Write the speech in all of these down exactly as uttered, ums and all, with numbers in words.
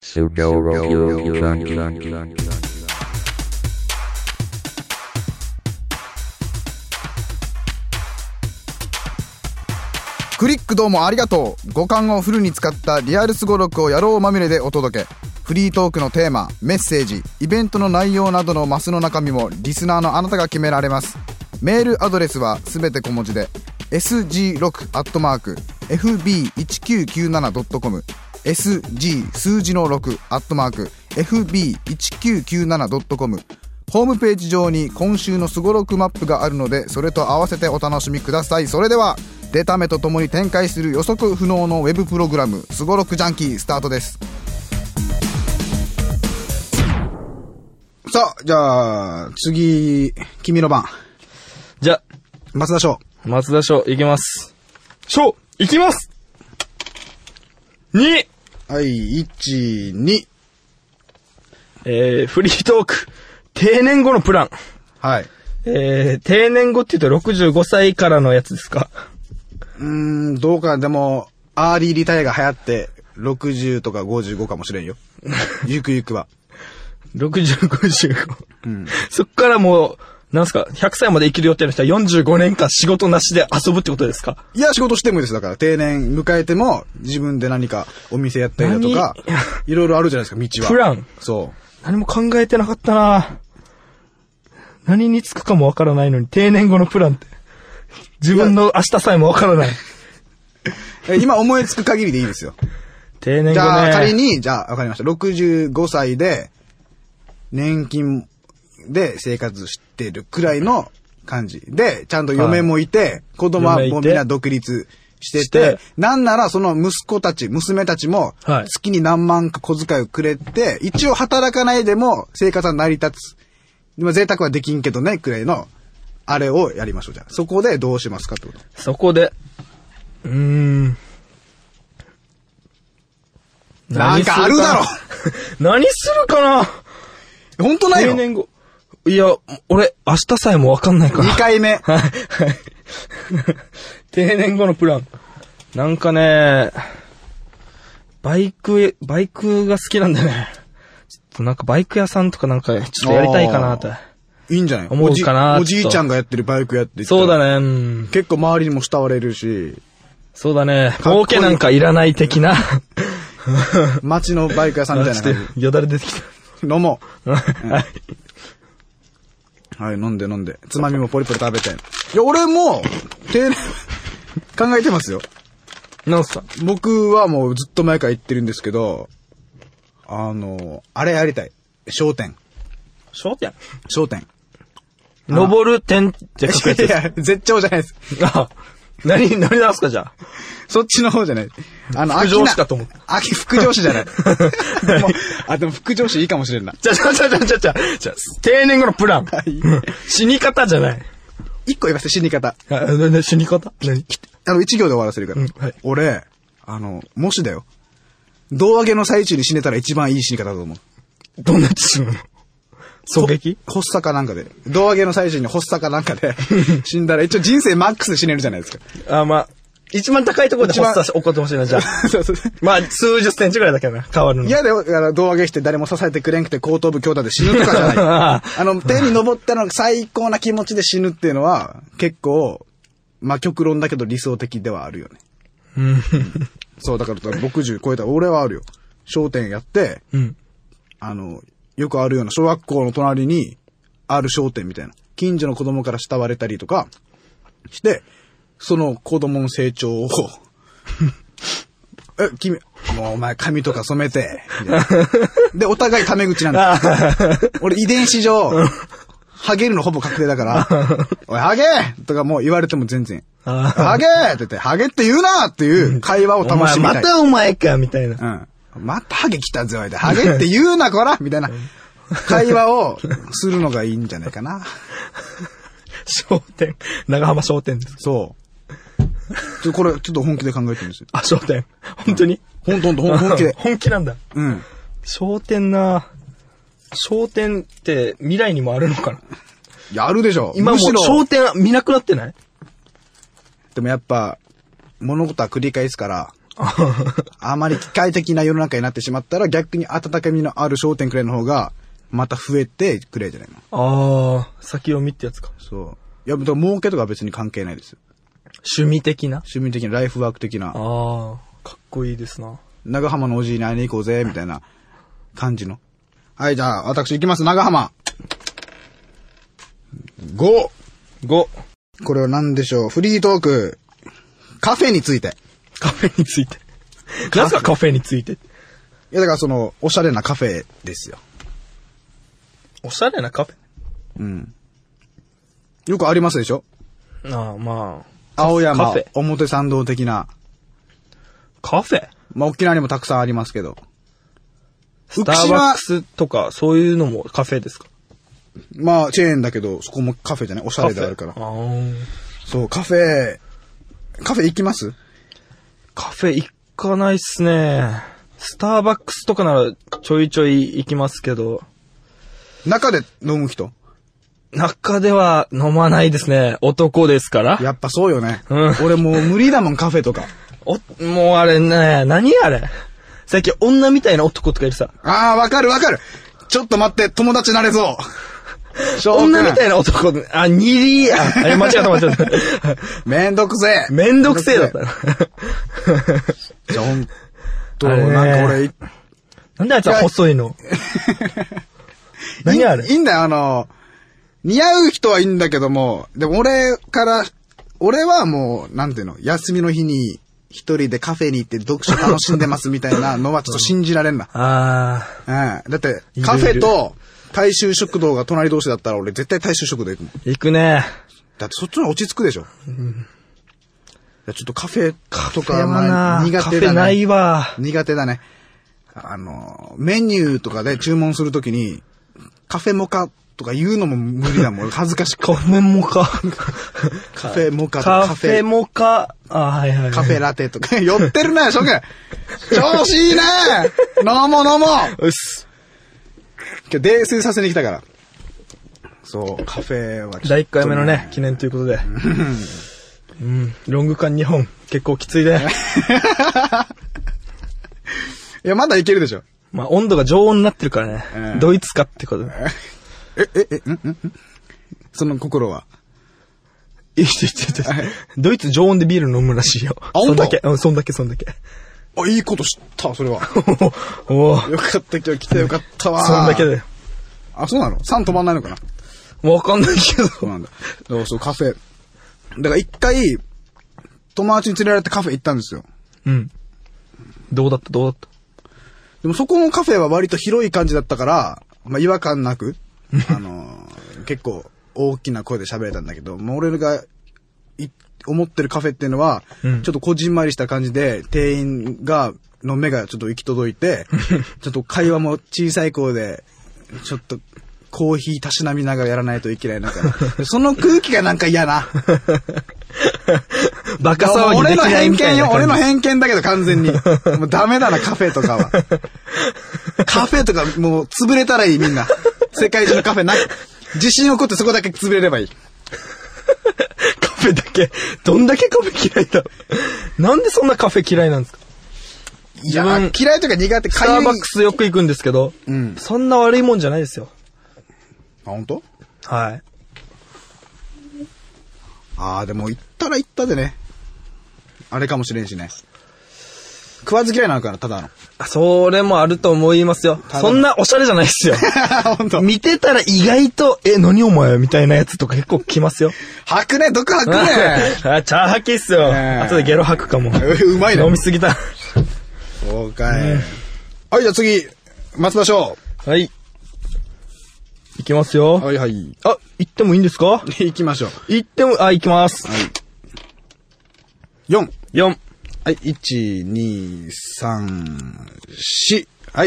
Sudoro Junkie。 クリックどうもありがとう。五感をフルに使ったリアルスゴロクをやろうまみれでお届け。フリートークのテーマ、メッセージ、イベントの内容などのマスの中身もリスナーのあなたが決められます。メールアドレスはすべて小文字で エスジーシックス アットマーク エフビーいちきゅうきゅうなな ドットコム エスジー 数字のろく アットマーク エフビーいちきゅうきゅうなな ドットコム。 ホームページ上に今週のスゴロクマップがあるので、それと合わせてお楽しみください。それでは出た目とともに展開する予測不能のウェブプログラム、スゴロクジャンキースタートです。さあ、じゃあ次君の番。 じゃあ松田翔。 松田翔いきます。翔いきます。にはい、いち、に。 えー、フリートーク定年後のプラン。 はい。 えー、定年後って言うとろくじゅうごさいからのやつですか？ うーん、どうか。でもアーリーリタイアが流行ってろくじゅうとかごじゅうごかもしれんよ。ゆくゆくはろくじゅう、ごじゅうご、 うん、 そっからもうなんすか、ひゃくさいまで生きる予定の人はよんじゅうごねんかん仕事なしで遊ぶってことですか？ いや、仕事してもいいです。だから定年迎えても自分で何かお店やったりだとかいろいろあるじゃないですか、道は。 プラン。 そう。 何も考えてなかったな。何につくかもわからないのに定年後のプランって自分の明日さえもわからない。 今思いつく限りでいいですよ。 定年後ね。 じゃあ仮に、じゃあわかりました。ろくじゅうごさいで年金で生活してるくらいの感じで、ちゃんと嫁もいて、はい、子供はもうみんな独立してて、してなんならその息子たち、娘たちも月に何万か小遣いをくれて、一応働かないでも生活は成り立つ。今贅沢はできんけどね、くらいのあれをやりましょう。じゃあそこでどうしますかってこと。 そこでうーんなんかあるだろ。 何するかな。 本当ないよ。 定年後。いや、俺、明日さえもわかんないから。 にかいめ。 はい。定年後のプラン。なんかね、バイク、バイクが好きなんだよね。ちょっとなんかバイク屋さんとかなんか、ちょっとやりたいかなって。 いいんじゃない？ 思うかな。 おじいちゃんがやってるバイクやってそうだね、うん。 結構周りにも慕われるし。 そうだね。儲けなんかいらない的な。 街のバイク屋さんみたいな感じ。 よだれ出てきた。 飲もう。うん、はい。はい、飲んで飲んで。つまみもポリポリ食べて。いや、俺も、定年、考えてますよ。 なんすか？ 僕はもうずっと前から言ってるんですけど、あの、あれやりたい。商店。 商店？ 商店。 登る点って書くやつです。 いや、絶頂じゃないです。 あ、何、何なんすかじゃあ。 そっちの方じゃない。あの、 副上司かと思った。 秋、副上司じゃない。でも、あ、でも副上司いいかもしれんな。 じゃじゃじゃじゃじゃじゃじゃ定年後のプラン。死に方じゃない。 一個言わせて死に方。 あ、死に方？何？ あの、一行で終わらせるから。うん、はい。俺、あの、もしだよ。胴上げの最中に死ねたら一番いい死に方だと思う。 どんなやつ死ぬの？狙撃？ 発作かなんかで。胴上げの最中に発作かなんかで死んだら一応人生マックスで死ねるじゃないですか。 あ、まあ、一番高いところで発作起こってほしいな、じゃあ。そうそう。まあ、数十センチぐらいだけどな、変わるの。 いやでも、胴上げして誰も支えてくれんくて後頭部強打で死ぬとかじゃない。あの、手に登ったのが最高な気持ちで死ぬっていうのは、結構、まあ極論だけど理想的ではあるよね。うん、そう、だからろくじゅう超えたら俺はあるよ。商店やって、うん、あの、よくあるような小学校の隣にある商店みたいな。近所の子供から慕われたりとかして、その子供の成長を、え、君、もうお前髪とか染めて、みたいな。で、お互いタメ口なんだ。俺遺伝子上、ハゲるのほぼ確定だから、おい、ハゲとかもう言われても全然、ハゲって言って、ハゲって言うなっていう会話を楽しみたい。 またお前かみたいな。 うん。またハゲ来たぜ、おいで。ハゲって言うな、こらみたいな会話をするのがいいんじゃないかな。 商店。長浜商店です。 そう。ちょこれ、ちょっと本気で考えてるんですよ。 あ、商店。本当に？ ほんとほんと、本気で。 本気なんだ。 うん。 商店な。商店って未来にもあるのかな？ いや、あるでしょ。 今もう商店見なくなってない？ でもやっぱ、物事は繰り返すから、 あまり機械的な世の中になってしまったら逆に温かみのある商店くらいの方がまた増えてくれじゃないの。ああ、先読みってやつか。 そう。いや、儲けとかは別に関係ないですよ。 趣味的な趣味的な、ライフワーク的な。ああ、かっこいいですな。 長浜のおじいに会いに行こうぜ、みたいな感じの。はい、じゃあ、私行きます、長浜。ご。 ご。 これは何でしょう。フリートーク。カフェについて。 カフェについて。なぜかカフェについて。いや、だからその、おしゃれなカフェですよ。 おしゃれなカフェ？ うん。よくありますでしょ？ ああ、まあ。 青山、表参道的な。 カフェ？ まあ、沖縄にもたくさんありますけど。 スターバックスとか、そういうのもカフェですか？ まあ、チェーンだけど、そこもカフェじゃない？おしゃれであるから。あそう、カフェ、カフェ行きます？ カフェ行かないっすね。スターバックスとかならちょいちょい行きますけど。 中で飲む人？ 中では飲まないですね。男ですから。 やっぱそうよね。 うん、 俺もう無理だもん、カフェとか。 お、もうあれね、何あれ？最近女みたいな男とかいるさ。 ああ、わかるわかる。ちょっと待って、友達なれそう。 女みたいな男、あ、にり、あ、あれ間違った間違った。 めんどくせえ。 めんどくせえだった。 じゃあほんと、なんか俺、 なんであいつは細いの？何あれ？ いいんだよ、あの、似合う人はいいんだけども、でも俺から、俺はもう、なんていうの、休みの日に一人でカフェに行って読書楽しんでますみたいなのはちょっと信じられんな。 ああ。うん。だって、カフェと大衆食堂が隣同士だったら俺絶対大衆食堂行くもん。 行くね。 だってそっちの方が落ち着くでしょ。うん。いやちょっとカフェとかは苦手だね。カフェないわ。 苦手だね。あの、メニューとかで注文するときに、カフェモカとか言うのも無理だもん。恥ずかしく。 カフェモカ。 カフェモカとか。 カフェモカ。あ、はいはい、はい。 カフェラテとか。寄ってるね、諸君。調子いいね。飲もう飲もう。 うっす。 今日泥酔させに来たから。そう、カフェはちょっと、ね。 だいいっかいめのね、記念ということで。うん。ロング缶にほん。結構きついね。 いや、まだいけるでしょ。 まあ、温度が常温になってるからね。うん、ドイツかってことで。 え、え、え、んんんその心は。 いいって言って言って。ドイツ常温でビール飲むらしいよ。 あ、 そんだけ。うん、そんだけ、そんだけ。 あ、いいこと知った、それは。 およかった、今日来てよかったわ。 そんだけで。 あ、そうなの？酸止まんないのかな？ わかんないけど。 そうなんだ。そうそう、カフェ。だから一回、友達に連れられてカフェ行ったんですよ。 うん。どうだったどうだった？ でもそこのカフェは割と広い感じだったから、まあ違和感なく、あのー、結構大きな声で喋れたんだけど、もう俺がい思ってるカフェっていうのは、うん、ちょっとこじんまりした感じで、店員が、の目がちょっと行き届いて、ちょっと会話も小さい声で、ちょっとコーヒーたしなみながらやらないといけないなんか、その空気がなんか嫌な。 バカ騒ぎできないみたいな。 俺の偏見よ、俺の偏見だけど完全に。もうダメだな、カフェとかは。カフェとかもう潰れたらいい、みんな。世界中のカフェな、地震起こってそこだけ潰れればいい。 カフェだけ、どんだけカフェ嫌いだろう。なんでそんなカフェ嫌いなんですか？ いや、嫌いとか苦手。 スターバックスよく行くんですけど、うん、そんな悪いもんじゃないですよ。 あ、本当？ はい。 ああ、でも行ったら行ったでね。あれかもしれんしね。食わず嫌いなのかな、ただの。 それもあると思いますよ。そんなおしゃれじゃないっすよ。 本当。 見てたら意外と、え、何お前みたいなやつとか結構来ますよ。 吐くね、毒吐くね。 あ、チャー吐きっすよ。後でゲロ吐くかも。 うまいね。 飲みすぎた。 そうかい。はい、じゃあ次、待ちましょう。はい。行きますよ。 はいはい。 あ、行ってもいいんですか？ 行きましょう。 行っても、あ、行きます。はい。 よん。 よん。 はい、いち、に、さん、よん。はい。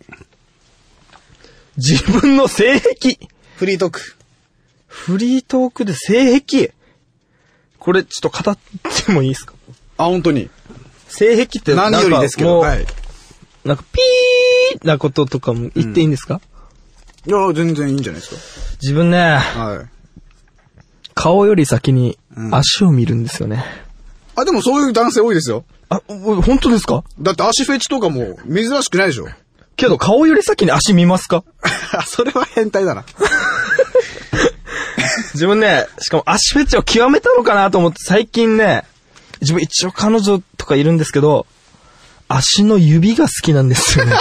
自分の性癖。 フリートーク。 フリートークで性癖。これちょっと語ってもいいですか？ あ、本当に。 性癖って何よりですけど、はい。 なんかピーなこととかも言っていいんですか？ うん、いや、全然いいんじゃないですか。 自分ね、 はい。 顔より先に足を見るんですよね。 うん、あ、でもそういう男性多いですよ。 あ、本当ですか？ だって足フェチとかも珍しくないでしょ。 けど顔より先に足見ますか？ それは変態だな。 自分ね、しかも足フェチを極めたのかなと思って最近ね、自分一応彼女とかいるんですけど、足の指が好きなんですよね。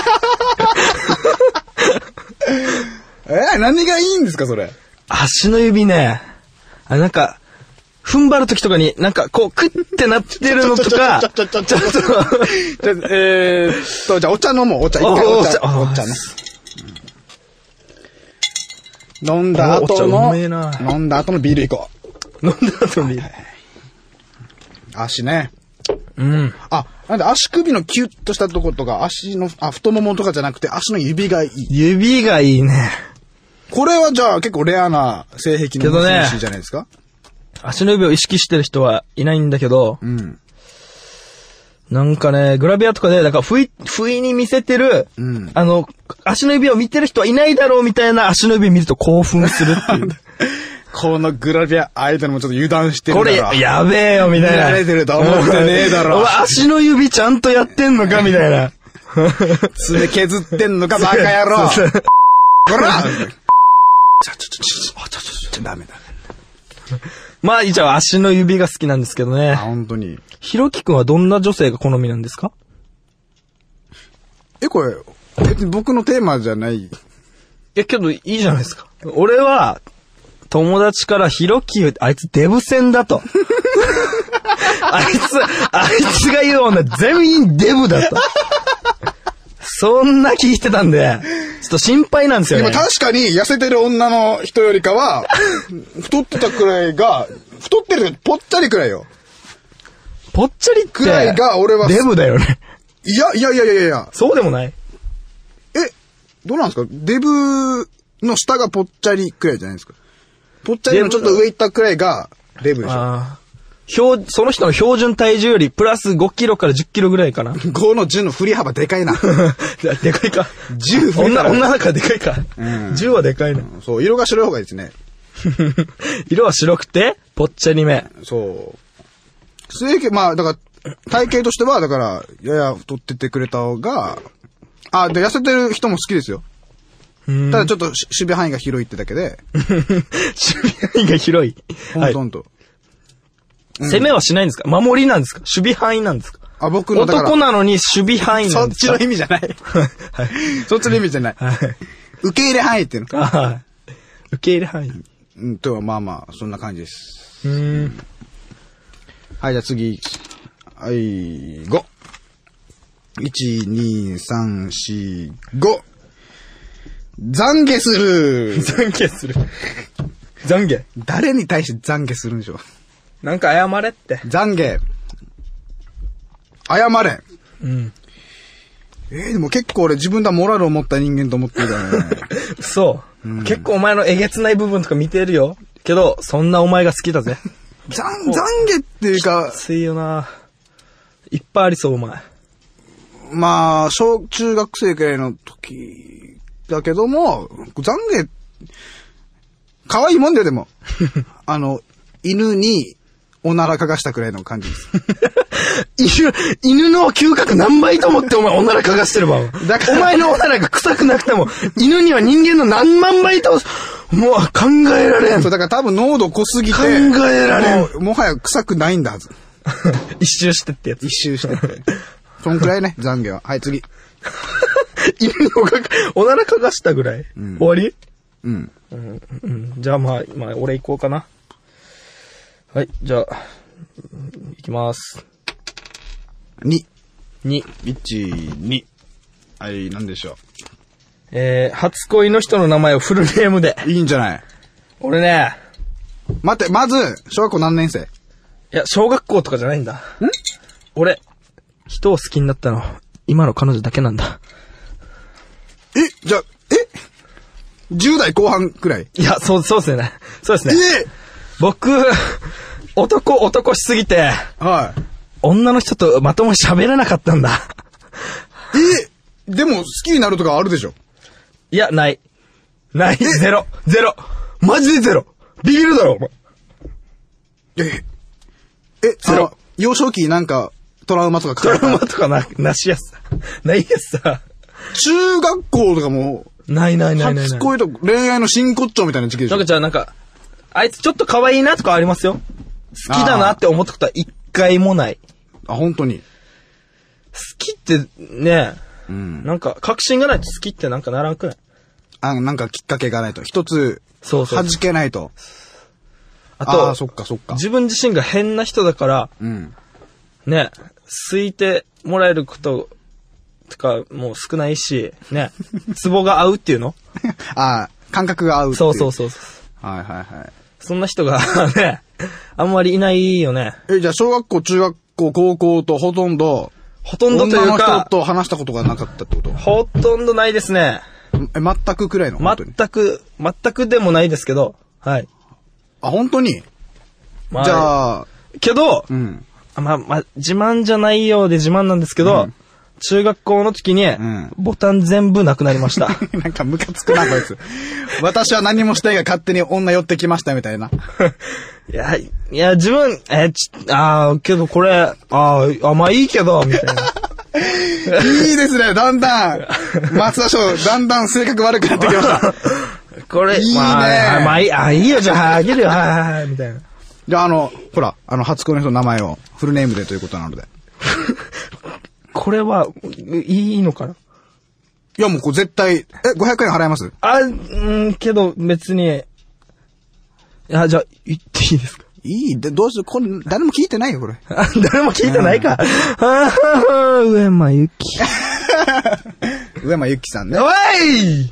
えー、何がいいんですかそれ。 足の指ね、あれなんか、踏ん張るときとかになんかこうクッてなってるのとか、 ちょちょちょちょちょちょちょえーっと、じゃあお茶飲もう、お茶、一回お茶、お茶ね。飲んだ後の、飲んだ後のビールいこう。飲んだ後のビール。 足ね。 うん。 あ、なんで足首のキュッとしたとことか、足の、あ、太ももとかじゃなくて足の指がいい。 指がいいね。 これはじゃあ結構レアな性癖の選手じゃないですか？ 足の指を意識してる人はいないんだけど、 うん、 なんかね、グラビアとかで、なんか不意、不意に見せてる、うん、あの、足の指を見てる人はいないだろうみたいな足の指見ると興奮するっていう。 このグラビアアイドルもちょっと油断してるだろ。 これ、やべえよ、みたいな。 見られてると思ってねえだろ。 お前足の指ちゃんとやってんのかみたいな。 爪削ってんのかバカ野郎。ほらちょちょちょちょちょちょちょダメだ。 まあ一応足の指が好きなんですけどね。 あ、本当に。 ひろきくんはどんな女性が好みなんですか？ え、これ、別に僕のテーマじゃない。いや、けどいいじゃないですか。俺は、友達からひろき、あいつデブ戦だと。あいつ、あいつが言う女全員デブだと。そんな聞いてたんで、ちょっと心配なんですよね。 今確かに痩せてる女の人よりかは、太ってたくらいが、太ってるぽっちゃりくらいよ。 ぽっちゃりって。 くらいが俺は。 デブだよね。 いや、いやいやいやいや。 そうでもない？ え、どうなんですか？デブの下がぽっちゃりくらいじゃないですか。ぽっちゃりのちょっと上行ったくらいがデブでしょ。あ標、その人の標準体重よりプラスごキロからじゅっキロぐらいかな。 ごのじゅうの振り幅でかいな。 でかいか。 じゅう女、女だからでかいか。うん、じゅうはでかいな。 そう、色が白い方がいいですね。 色は白くて、ぽっちゃりめ。 そう。性格、まあ、だから、体型としては、だから、やや太っててくれた方が、あ、で、痩せてる人も好きですよ。ただちょっと守備範囲が広いってだけで。 守備範囲が広い。 ほんとほんと。 攻めはしないんですか？守りなんですか？守備範囲なんですか？ あ、僕の男なのに守備範囲なんですか？ そっちの意味じゃない。はい、そっちの意味じゃない。はい、受け入れ範囲っていうの。 はい。受け入れ範囲。 うんと、まあまあ、そんな感じです。 うん。 はい、じゃあ次。はい、ご。いち、に、さん、し、ご。懺悔する。 懺悔する。懺悔。 誰に対して懺悔するんでしょう。 なんか謝れって。 懺悔。謝れ。 うん。 えー、でも結構俺自分ではモラルを持った人間と思ってるからね。 そう、うん。結構お前のえげつない部分とか見てるよ。けど、そんなお前が好きだぜ。 懺、懺悔っていうか。 きついよな。いっぱいありそう、お前。 まあ、小中学生くらいの時だけども、懺悔、可愛いもんだよ、でも。あの、犬におならかがしたくらいの感じです。 犬、犬の嗅覚何倍と思ってお前おならかがしてるわ。だからお前のおならが臭くなくても、犬には人間の何万倍と、もう考えられん。 そう、だから多分濃度濃すぎて。 考えられん。 も, もはや臭くないんだはず。 一周してってやつ。 一周してって。そんくらいね、懺悔は。はい、次。 犬のおならかがしたぐらい、うん、終わり？ うん。 うんうん、じゃあまあ、まあ、俺行こうかな。はい、じゃあ、行きます。 に。 に。 いち、に。はい、なんでしょう。 えー、初恋の人の名前をフルネームで。 いいんじゃない？ 俺ね。 待って、まず、小学校何年生？ いや、小学校とかじゃないんだ。ん？俺、人を好きになったの、今の彼女だけなんだ。 え、じゃあ、えじゅう代後半くらい？ いや、そう、そうですね。そうですね。 えー、 僕、男、男しすぎて、 はい。 女の人とまともに喋れなかったんだ。 え、でも好きになるとかあるでしょ？ いや、ない。ない。ゼロ。ゼロ。マジでゼロ。ビビるだろ、お前。 え、え、ゼロ。幼少期なんか、 トラウマとかトラウマとかな、なしやすさ。ないやつさ。 中学校とかも、 ないないないない。 初恋と恋愛の真骨頂みたいな時期でしょ。 なんかじゃあなんか、あいつちょっと可愛いなとかありますよ。好きだなって思ったことは一回もない。 あ、本当に。 好きってね、 うん。 なんか確信がないと好きってなんかならんくない？ あ、なんかきっかけがないと。一つ、 そうそう。 弾けないと。 あと、 あ、そっかそっか。 自分自身が変な人だから、 うん。 ね、好いてもらえることとかもう少ないし、ね、ツボが合うっていうのあ、感覚が合うっていう。 そうそうそうそう。 はいはいはい。 そんな人がね、あんまりいないよね。 え、じゃあ小学校、中学校、高校とほとんど、 ほとんどという女の人か、 と話したことがなかったってこと？ ほとんどないですね。 え、全くくらいの？ 全く、全くでもないですけど、はい。 あ、本当に？ まあ、 じゃあ、 けど、 うん。 まあ、まあ、自慢じゃないようで自慢なんですけど、うん、中学校の時に、うん、ボタン全部なくなりました。 なんかムカつくな、こいつ。私は何もしたいが勝手に女寄ってきましたみたいな。 いや、いや、自分、え、ち、ああ、けどこれ、ああ、まあいいけど、みたいな。 いいですね、だんだん。松田翔、だんだん性格悪くなってきました。 これ、 いいね。 まあ、まあいい、あ、いいよ、じゃあ、あげるよ、はいはいはい、みたいな。 じゃあ、あの、ほら、あの、初恋の人の名前をフルネームでということなので。 これは、いいのかな？ いや、もうこれ絶対、え、ごひゃくえん払います？ あ、うん、けど別に、いや、じゃあ、言っていいですか？ いいで、どうするこれ、誰も聞いてないよ、これ。 誰も聞いてないか。はぁはぁ、上間ゆき。 上間ゆきさんね。 おい！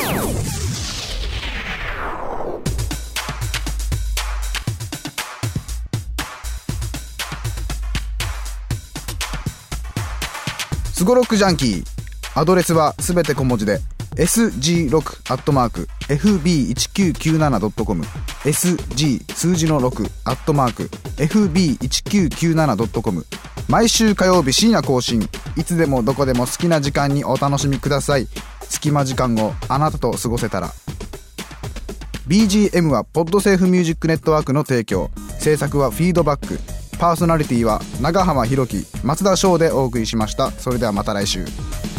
スゴロクジャンキー。アドレスはすべて小文字で エスジーろく アットマーク エフビーいちきゅうきゅうなな ドットコム エスジー 数字のろく アットマーク エフビーいちきゅうきゅうなな ドットコム 毎週火曜日深夜更新。いつでもどこでも好きな時間にお楽しみください。隙間時間をあなたと過ごせたら。 ビージーエム はポッドセーフミュージックネットワークの提供。制作はフィードバック。パーソナリティは長浜ひろき、松田翔でお送りしました。それではまた来週。